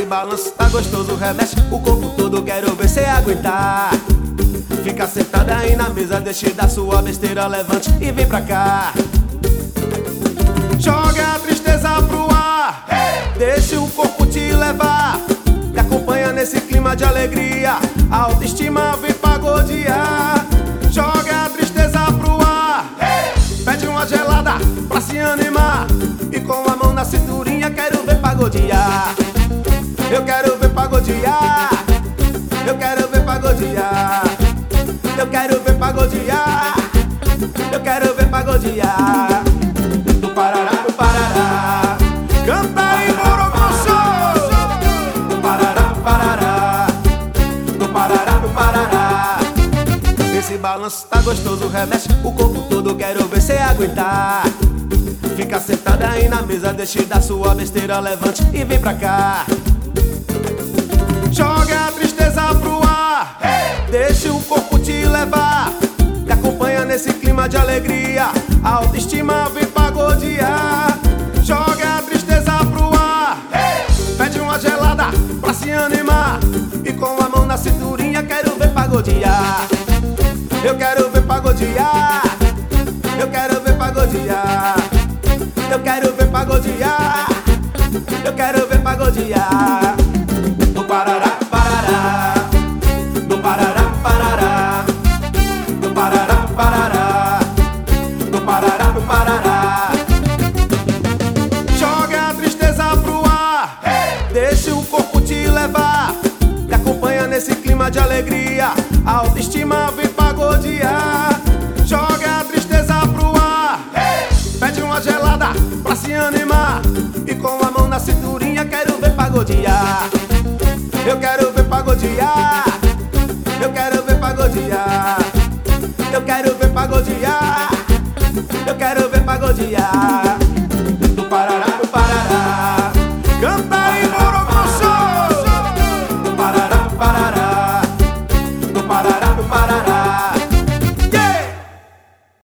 balanço tá gostoso, remexe o corpo todo, quero ver cê aguentar. Fica sentada aí na mesa, deixe da sua besteira, levante e vem pra cá. Joga a tristeza pro ar, deixe o corpo te levar. Me acompanha nesse clima de alegria, a autoestima vem pagodear. Joga a tristeza pro ar, pede uma gelada pra se animar. E com a mão na cinturinha quero ver pagodear. Eu quero ver pagodear, eu quero ver pagodear, eu quero ver pagodear, eu quero ver pagodear. Do Parará, do Parará, canta aí, Borocochô. Do Parará, do Parará, do Parará, do Parará. Esse balanço tá gostoso, remexe o corpo todo, quero ver cê aguentar. Fica sentada aí na mesa, deixe da sua besteira, levante e vem pra cá. Joga a tristeza pro ar, deixe o corpo te levar. Me acompanha nesse clima de alegria, a autoestima vem pagodear. Joga a tristeza pro ar, pede uma gelada pra se animar. E com a mão na cinturinha quero ver pagodear. Eu quero ver pagodear, eu quero ver pagodear, eu quero ver pagodear, eu quero ver pagodear. Do Parará, Parará, do Parará, Parará, do Parará, Parará, do Parará, do Parará. Joga a tristeza pro ar, deixe o corpo te levar. Me acompanha nesse clima de alegria, a autoestima vem pagodear. Joga a tristeza pro ar, pede uma gelada pra se animar. E com a mão na cinturinha quero ver pagodear. Eu quero ver pagodear, eu quero ver pagodear, eu quero ver pagodear, eu quero ver pagodear.